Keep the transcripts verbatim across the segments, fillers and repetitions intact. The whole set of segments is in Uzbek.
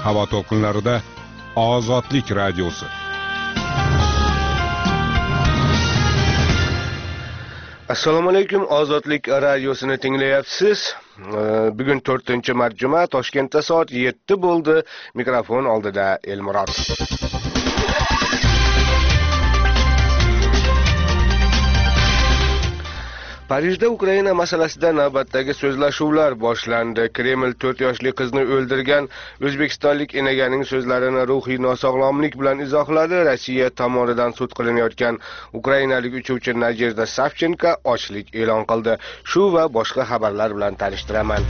Havo to'lqinlarida Ozodlik radiosi. Assalomu alaykum, Ozodlik radiosini tinglayapsiz. Bugun to'rtinchi mart juma, Toshkentda soat yetti bo'ldi. Mikrofon oldida Elmurod. Parijda Ukraina masalasida navbatdagi so'zlashuvlar boshlandi. Kreml to'rt yoshli qizni o'ldirgan o'zbekistonlik enaganing so'zlarini ruhiy nosog'lomlik bilan izohladi. Rossiya tomonidan sud qilinayotgan ukrainalik uchuvchi Nadejda Savchenko ochlik e'lon qildi. Shu va boshqa xabarlar bilan tanishtiraman.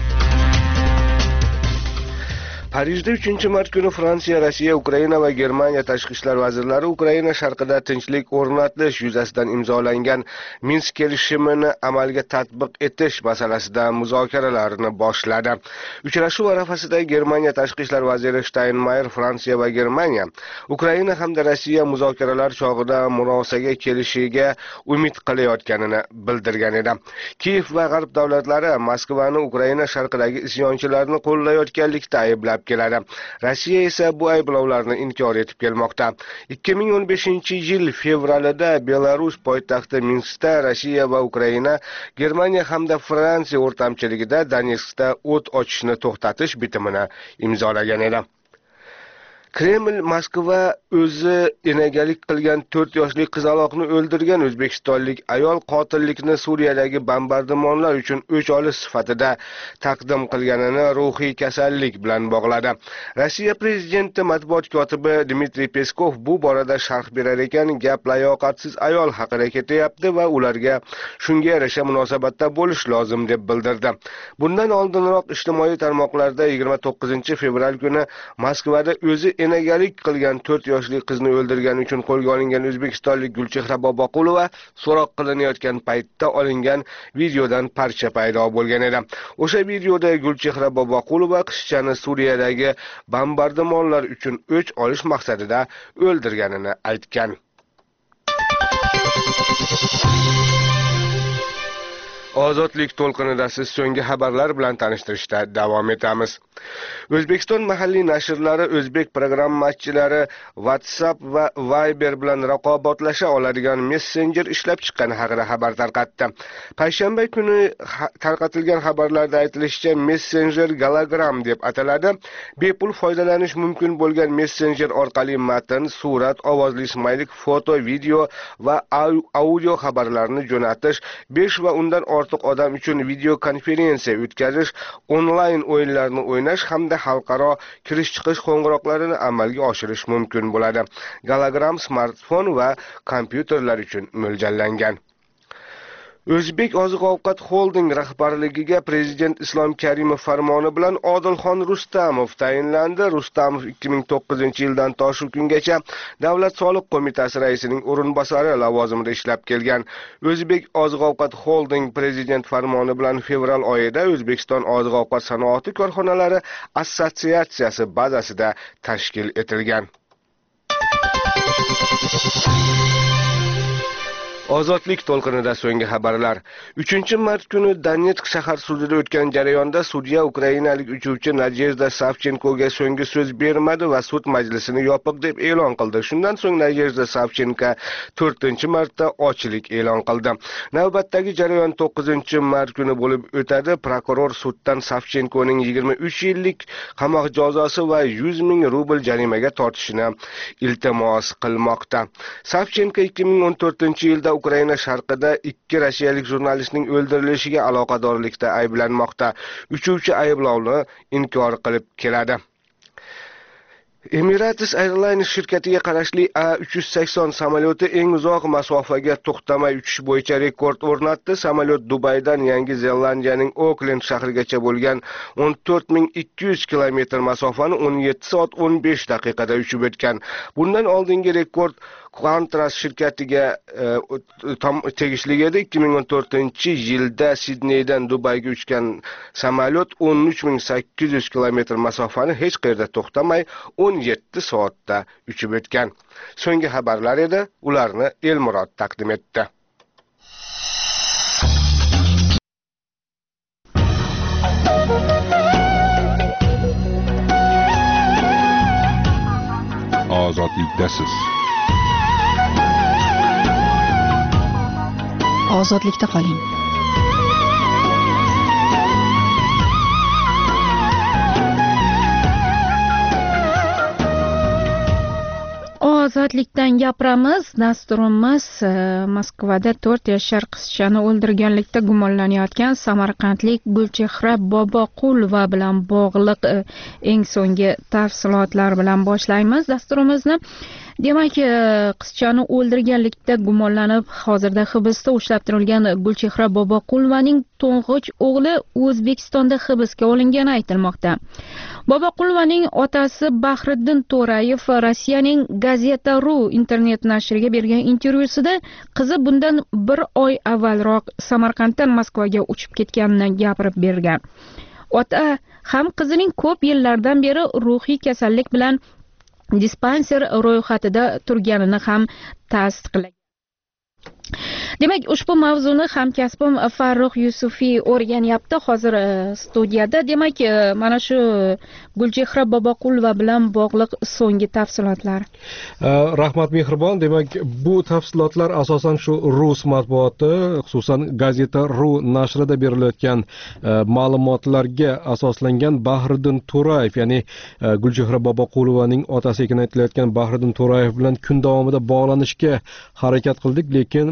Parijda uchinchi mart kuni Fransiya, Rossiya, Ukraina va Germaniya tashqi ishlar vazirlari Ukraina sharqida tinchlik o'rnatish yuzasidan imzolangan Minsk kelishimini amalga tatbiq etish masalasida muzokaralarni boshladi. Uchrashuv arafasida Germaniya tashqi ishlar vaziri Steinmeier Fransiya va Germaniya, Ukraina hamda Rossiya muzokaralar chog'ida murosaga kelishiga umid qilayotganini bildirgan edi. Kiyev va G'arb davlatlari Moskvani Ukraina sharqidagi isyonchilarni qo'llayotganlikda ayblab keladi. Rossiya esa bu ayblovlarni inkor etib kelmoqda. ikki ming o'n beshinchi yil fevralida Belarus poytaxti Minskda Rossiya va Ukraina, Germaniya hamda Fransiya o'rtamchiligida Donetskda o't ochishni to'xtatish bitimini imzolagan edi. Kreml Moskva o'zi enagalik qilgan to'rt yoshli qizaloqni o'ldirgan o'zbekistonlik ayol qotillikni Suriyadagi bombardimonlar uchun o'ch olish sifatida taqdim qilganini ruhiy kasallik bilan bog'ladi. Rossiya prezidenti matbuot kotibi Dmitriy Peskov bu borada sharh berar ekan, gap layoqatsiz ayol haqida ketyapti va ularga shunga yarasha munosabatda bo'lish lozim deb bildirdi. Bundan oldinroq ijtimoiy tarmoqlarda yigirma to'qqizinchi fevral kuni Moskvada o'zi enagalik qilgan to'rt yoshli qizni o'ldirgani uchun qo'lga olingan o'zbekistonlik Gulchehra Boboqulova so'roq qilinayotgan paytda olingan videodan parcha paydo bo'lgan edi. O'sha videoda Gulchehra Boboqulova qizchani Suriyadagi bombardimonlar uchun o'ch olish maqsadida o'ldirganini aytgan. Ozodlik to'lqinida siz so'nggi xabarlar bilan tanishtirishda davom etamiz. O'zbekiston mahalliy nashrlari o'zbek programmachilari WhatsApp va Viber bilan raqobatlasha oladigan messenjer ishlab chiqqani haqida xabar tarqatdi. Payshanba kuni tarqatilgan xabarlarda aytilishicha, messenjer Galagram deb ataladi. Bepul foydalanish mumkin bo'lgan messenjer orqali matn, surat, ovozli smaylik, foto, video va audio xabarlarni jo'natish, besh va undan ortiq odam uchun video konferensiya o'tkazish, onlayn o'yinlarni o'ynash hamda xalqaro kirish-chiqish qo'ng'iroqlarini amalga oshirish mumkin bo'ladi. Galagram smartfon va kompyuterlar uchun mo'ljallangan. O'zbek oziq-ovqat holding rahbarligiga prezident Islom Karimov farmoni bilan Odilxon Rustamov tayinlandi. Rustamov ikki ming to'qqizinchi yildan to shu kungacha Davlat soliq qo'mitasi raisining o'rinbosari lavozimida ishlab kelgan. O'zbek oziq-ovqat holding prezident farmoni bilan fevral oyida O'zbekiston oziq-ovqat sanoati korxonalari assotsiatsiyasi bazasida tashkil etilgan. Ozodlik to'lqinida so'nggi xabarlar. uchinchi mart kuni Donetsk shahar sudida o'tgan jarayonda sudya ukrainalik uchuvchi Nadejda Savchenkoga so'nggi so'z bermadi va sud majlisini yopiq deb e'lon qildi. Shundan so'ng Nadejda Savchenko to'rtinchi martda ochlik e'lon qildi. Navbatdagi jarayon to'qqizinchi mart kuni bo'lib o'tadi. Prokuror suddan Savchenkoning yigirma uch yillik qamoq jazosi va yuz ming rubl jarimaga tortishini iltimos qilmoqda. Savchenko ikki ming o'n to'rtinchi yilda Ukraina sharqida ikki rossiyalik jurnalistning o'ldirilishiga aloqadorlikda ayblanmoqda. Uchuvchi ayblovni inkor qilib keladi. Emirates Airlines shirkatiga qarashli A uch yuz sakson samolyoti eng uzoq masofaga to'xtamay uchish bo'yicha rekord o'rnatdi. Samolyot Dubaydan Yangi Zelandiyaning Oklend shahrigacha bo'lgan o'n to'rt ming ikki yuz kilometr masofani o'n yetti soat o'n besh daqiqada uchib o'tgan. Bundan oldingi rekord Qantas shirkatiga e, tegishli edi. ikki ming o'n to'rtinchi yilda Sidneydan Dubayga uchgan samolyot o'n uch ming sakkiz yuz kilometr masofani hech qayerda to'xtamay o'n yetti soatda uchib o'tgan. So'nggi xabarlar edi, ularni Elmurod taqdim etdi. ozodlikdasiz. Ozodlikda qoling. Ozodlikdan gapiramiz. Dasturimiz Moskvada to'rt yashar qizchani o'ldirganlikda gumonlanayotgan samarqandlik Gulchehra Boboqulova bilan bog'liq eng so'nggi tafsilotlar bilan boshlaymiz dasturimizni. Demak, qizchani o'ldirganlikda gumonlanib hozirda hibsda ushlab turilgan Gulchehra Boboqulovaning to'ng'ich o'g'li O'zbekistonda hibsga olingani aytilmoqda. Boboqulovaning otasi Bahriddin To'rayev Rossiyaning Gazeta.ru internet nashriga bergan intervyusida qizi bundan bir oy avvalroq Samarqanddan Moskvaga uchib ketganini gapirib bergan. Ota ham qizining ko'p yillardan beri ruhiy kasallik bilan dispanser ro'yxatida turganini ham tasdiqlagan. Demak, ushbu mavzuni hamkasbim Farruh Yusufiy o'rganyapti hozir studiyada. Demak, mana shu Gulchehra Boboqulova bilan bog'liq so'nggi tafsilotlar. Rahmat Mehribon. Demak, bu tafsilotlar asosan shu rus matbuoti, xususan Gazeta.ru nashrida berilayotgan ma'lumotlarga asoslangan. Bahriddin To'rayev, ya'ni Gulchehra Boboqulovaning otasi ekanini aytilayotgan Bahriddin To'rayev bilan kun davomida bog'lanishga harakat qildik, lekin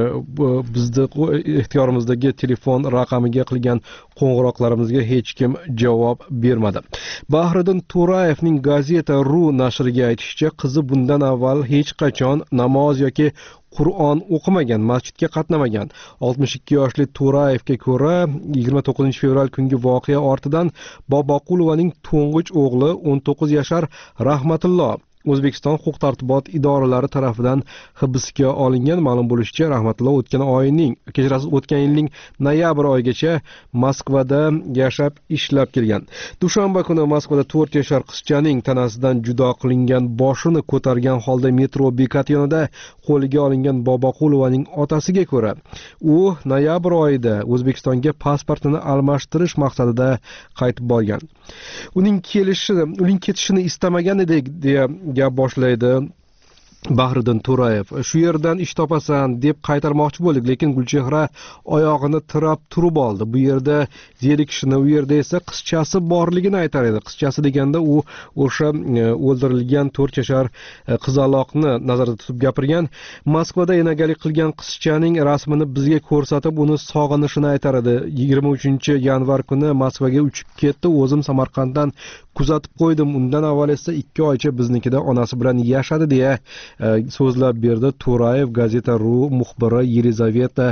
bizni ixtiyorimizdagi telefon raqamiga qilgan qo'ng'iroqlarimizga hech kim javob bermadi. Bahriddin To'rayevning Gazeta.ru nashriga aytishicha, qizi bundan avval hech qachon namoz yoki Qur'on o'qimagan, masjidga qatnamagan. oltmish ikki yoshli To'rayevga ko'ra, yigirma to'qqizinchi fevral kungi voqea ortidan Boboqulovaning to'ng'ich o'g'li o'n to'qqiz yashar Rahmatullo O'zbekiston huquq-tartibot idoralari tomonidan hibsga olingan. Ma'lum bo'lishicha, Rahmatullo o'tgan oyning, kechirasiz, o'tgan yilning noyabr oyigacha Moskvada yashab ishlab kelgan. Dushanba kuni Moskvada to'rt yashar qizchaning tanasidan judo qilingan boshini ko'targan holda metro bekati yonida qo'lga olingan Boboqulovaning otasiga ko'ra, u noyabr oyida O'zbekistonga pasportini almashtirish maqsadida qaytib borgan. Uning kelishi, uning ketishini istamagan edik deya gap boshlaydi Bahriddin To'rayev. Shu yerdan ish topasan deb qaytarmoqchi bo'ldik, lekin Gulchehra oyog'ini tirab turib oldi. Bu yerda zerikishini, u yerda esa qizchasi borligini aytar edi. Qizchasi deganda u o'sha o'ldirilgan to'rt yashar qizaloqni nazarda tutib gapirgan. Moskvada enagalik qilgan qizchaning rasmini bizga ko'rsatib, uni sog'inishini aytar edi. yigirma uchinchi yanvar kuni Moskvaga uchib ketdi. O'zim Samarqanddan kuzatib qo'ydim. Undan avval esa ikki oycha biznikida onasi bilan yashadi deya so'zlab berdi To'rayev Gazeta.ru muxbiri Yelizaveta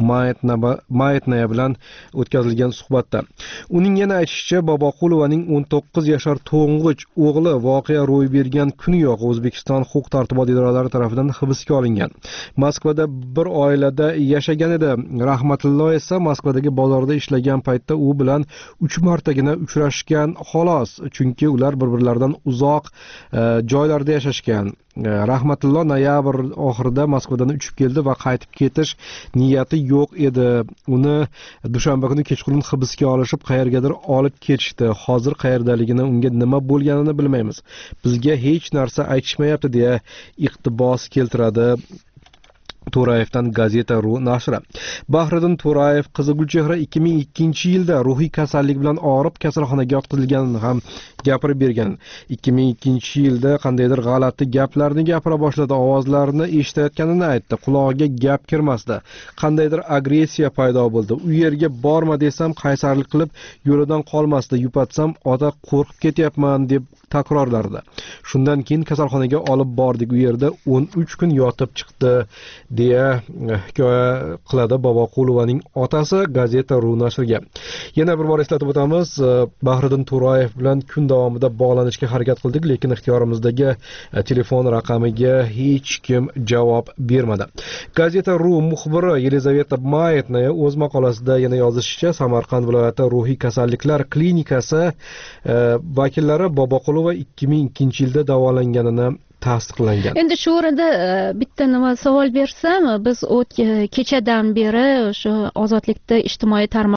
Mayetnaya bilan o'tkazilgan suhbatda. Uning yana aytishicha, Boboqulovaning o'n to'qqiz yashar to'ng'ich o'g'li voqea ro'y bergan kuniyoq O'zbekiston huquq-tartibot idoralari tomonidan hibsga olingan. Moskvada bir oilada yashagan edi. Rahmatullo esa Moskvadagi bozorda ishlagan paytda u bilan uch martagina uchrashgan xolos, chunki ular bir-birlaridan uzoq joylarda yashashgan. Rahmatullo noyabr oxirida Moskvadan uchib keldi va qaytib ketish niyati yo'q edi. Uni dushanba kuni kechqurun hibsga olishib, qayergadir olib ketishdi. Hozir qayerdaligini, unga nima bo'lganini bilmaymiz. Bizga hech narsa aytishmayapti deya iqtibos keltiradi To'rayevdan Gazeta.ru nashri. Bahriddin To'rayev qizi Gulchehra ikki ming ikkinchi yilda ruhiy kasallik bilan og'rib kasalxonaga yotqizilganini ham gapirib bergan. ikki ming ikkinchi yilda qandaydir g'alati gaplarni gapira boshladi, ovozlarni eshitayotganini aytdi. Qulog'iga gap kirmasdi. Qandaydir agressiya paydo bo'ldi. U yerga borma desam qaysarlik qilib yo'lidan qolmasdi. Yupatsam, ota qo'rqib ketyapman deb takrorlardi. Shundan keyin kasalxonaga olib bordik. U yerda o'n uch kun yotib chiqdi deya hikoya qiladi Boboqulovaning otasi Gazeta.ru nashriga. Yana bir bor eslatib o'tamiz, Bahriddin To'rayev bilan kun davomida bog'lanishga harakat qildik, lekin ixtiyorimizdagi telefon raqamiga hech kim javob bermadi. Gazeta.ru muxbiri Yelizaveta Mayetnaya o'z maqolasida yana yozishicha, Samarqand viloyati ruhiy kasalliklar klinikasi vakillari Boboqulova ikki ming ikkinchi yilda davolanganini tasdiqlangan. Endi shu o'rinda bitta nima savol bersam, biz kechadan beri o'sha ozodlikda ijtimoiy tarmoq